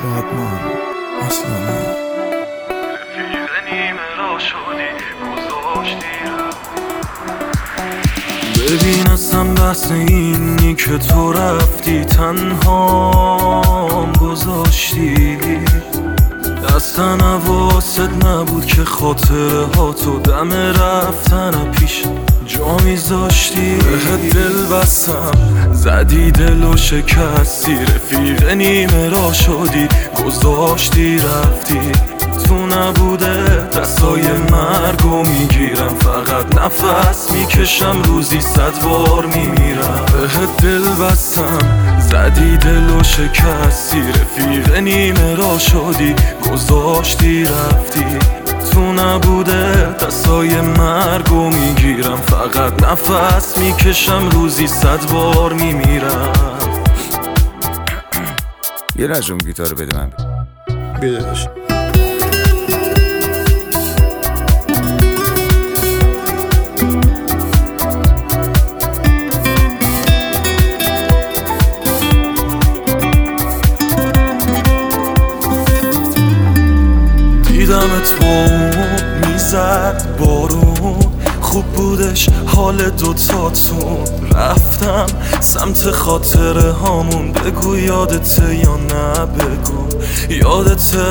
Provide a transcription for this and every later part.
بادمان اسلامی رفیق نیمه را شدی گذاشتی ببین اصلا بحث اینی که تو رفتی تنهام گذاشتی اصلا حواست نبود که خاطره ها تو دم رفتن پیش جا میذاشتی بهت دل بستم زدی دل و شکستی رفیق نیمه را شدی گذاشتی رفتی تو نبوده دستای مرگو میگیرم فقط نفس میکشم روزی 100 بار میمیرم بهت دل بستم زدی دل و شکستی رفیق نیمه را شدی گذاشتی رفتی تو نبوده دستای مرگو میگیرم فقط نفس میکشم روزی 100 بار میمیرم. یه رجم گیتار رو بده من بیدش. دیدمت با اون میزد بارون خوب بودش حال دوتاتون رفتم سمت خاطره هامون بگو یادته یا نه بگو یادته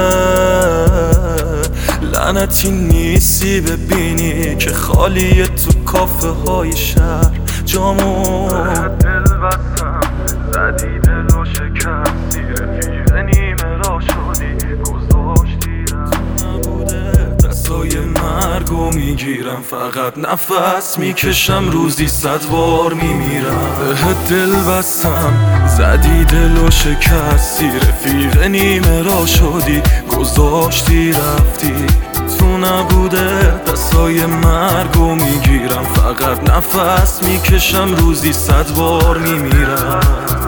لعنتی نیستی ببینی که خالیه تو کافه های شهر جامون دل بستم زدی دل و شکستی رفیق نیمه را شدی گذاشتی نبوده دستای مرگو میگیرم فقط نفس میکشم روزی 100 بار میمیرم بهت دل بستم زدی دل و شکستی رفیق نیمه را شدی گذاشتی رفتی تو نبوده دستای مرگو میگیرم فقط نفس میکشم روزی 100 بار میمیرم.